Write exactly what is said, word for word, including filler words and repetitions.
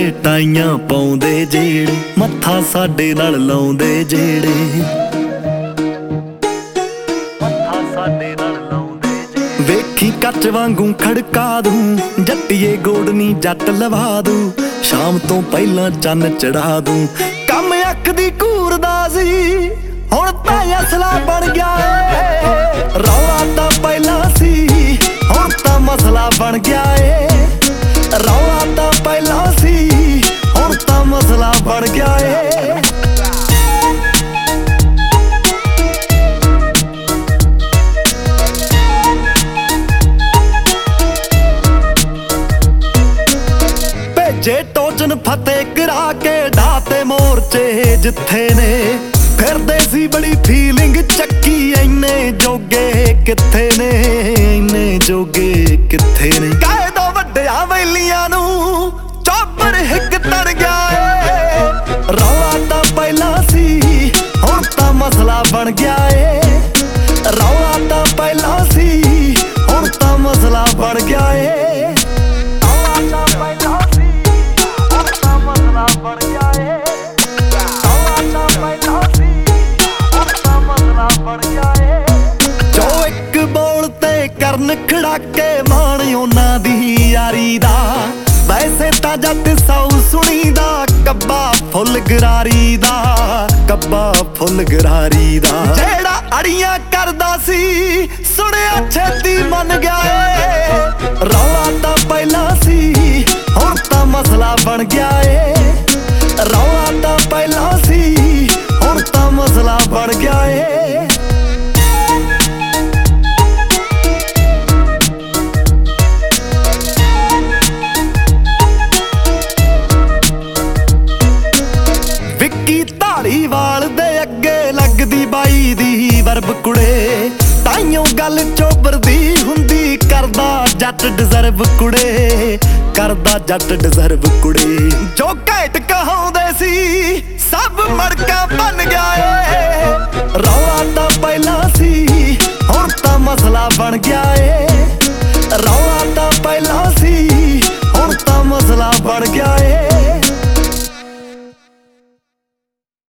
ਟਾਈਆਂ ਪਾਉਂਦੇ ਜਿਹੜੇ, ਮੱਥਾ ਸਾਡੇ ਨਾਲ ਲਾਉਂਦੇ ਜਿਹੜੇ, ਮੱਥਾ ਸਾਡੇ ਨਾਲ ਲਾਉਂਦੇ ਜਿਹੜੇ। ਵੇਖੀ ਕੱਚ ਵਾਂਗੂ ਖੜਕਾ ਦੂੰ, ਜੱਟੀਏ ਗੋਡਨੀ ਜੱਟ ਲਵਾ ਦੂੰ, ਸ਼ਾਮ ਤੋਂ ਪਹਿਲਾਂ ਚੰਨ ਚੜਾ ਦੂੰ। ਕੰਮ ਅੱਖ ਦੀ ਘੂਰਦਾ ਸੀ, ਹੁਣ ਤਾਂ ਅਸਲਾ ਬਣ ਗਿਆ ਏ। ਰੌਲਾ ਤਾਂ ਪਹਿਲਾਂ ਸੀ, ਹੁਣ ਤਾਂ ਮਸਲਾ ਬਣ ਗਿਆ ਏ। ਰੌਲਾ ਤਾਂ ਪਹਿਲਾਂ ਸੀ, ਹੁਣ ਤਾਂ ਮਸਲਾ ਬਣ ਗਿਆ ਏ। ਭੇਜੇ ਟੋਚਨ ਫਤਿਹ ਕਰਾ ਕੇ ਢਾਤੇ ਮੋਰਚੇ ਜਿੱਥੇ ਨੇ, ਫਿਰਦੇ ਸੀ ਬੜੀ ਫੀਲਿੰਗ ਚੱਕੀ, ਇੰਨੇ ਜੋਗੇ ਕਿੱਥੇ ਨੇ, ਇੰਨੇ ਜੋਗੇ ਕਿੱਥੇ ਨੇ। ਕਾਇਦਾ ਵੱਡਿਆਂ ਵੈਲੀਆਂ ਨੂੰ ਚੌਪਰ ਹਿੱਕ ਤੜ ਗਿਆ ਏ। ਰੌਲਾ ਤਾਂ ਪਹਿਲਾਂ ਸੀ, ਹੁਣ ਤਾਂ ਮਸਲਾ ਬਣ ਗਿਆ ਏ। ਰੌਲਾ ਤਾਂ ਪਹਿਲਾਂ ਸੀ, ਹੁਣ ਤਾਂ ਮਸਲਾ ਬਣ ਗਿਆ ਏ। ਰੌਲਾ ਤਾਂ ਪਹਿਲਾਂ ਸੀ, ਹੁਣ ਤਾਂ ਮਸਲਾ ਬਣ ਗਿਆ ਏ। ਰੌਲਾ ਤਾਂ ਪਹਿਲਾਂ ਸੀ, ਹੁਣ ਤਾਂ ਮਸਲਾ ਬਣ ਗਿਆ ਏ। ਜੋ ਇੱਕ ਬੋਲ ਤੇ ਕਰਨ ਖੜਾਕੇ, ਮਾਣ ਉਹਨਾਂ ਦੀ ਯਾਰੀ ਦਾ। ਵੈਸੇ ਤਾਂ ਜੱਟ ਸੌ ਸੁਣੀਦਾ, ਕੱਬਾ ਫੁੱਲ ਗਰਾਰੀ ਦਾ, ਕੱਬਾ ਫੁੱਲ ਗਰਾਰੀ ਦਾ। ਜਿਹੜਾ ਅੜੀਆਂ ਕਰਦਾ ਸੀ, ਸੁਣਿਆ ਛੇਤੀ ਮੰਨ ਗਿਆ ਏ। ਰੌਲਾ ਤਾਂ ਪਹਿਲਾਂ ਸੀ, ਹੁਣ ਤਾਂ ਮਸਲਾ ਬਣ ਗਿਆ ਏ। ਰੌਲਾ ਤਾਂ ਪਹਿਲਾਂ ਸੀ, ਹੁਣ ਤਾਂ ਮਸਲਾ ਬਣ ਗਿਆ ਏ। ਵਿੱਕੀ ਧਾਲੀਵਾਲ ਦੇ ਅੱਗੇ ਲੱਗਦੀ ਬਾਈ ਦੀ ਵਰਬ ਕੁੜੇ, ਤਾਈਓ ਗੱਲ ਚੋਬਰਦੀ ਹੁੰਦੀ, ਕਰਦਾ ਜੱਟ ਡਿਜ਼ਰਵ ਕੁੜੇ, ਕਰਦਾ ਜੱਟ ਡਿਜ਼ਰਵ ਕੁੜੇ। ਜੋ ਘੈਂਟ ਕਹਾਉਂਦੇ ਸੀ, ਸਭ ਮੜਕਾ ਬਣ ਗਿਆ ਏ। ਰੌਲਾ ਤਾਂ ਪਹਿਲਾਂ ਸੀ, ਹੁਣ ਤਾਂ ਮਸਲਾ ਬਣ ਗਿਆ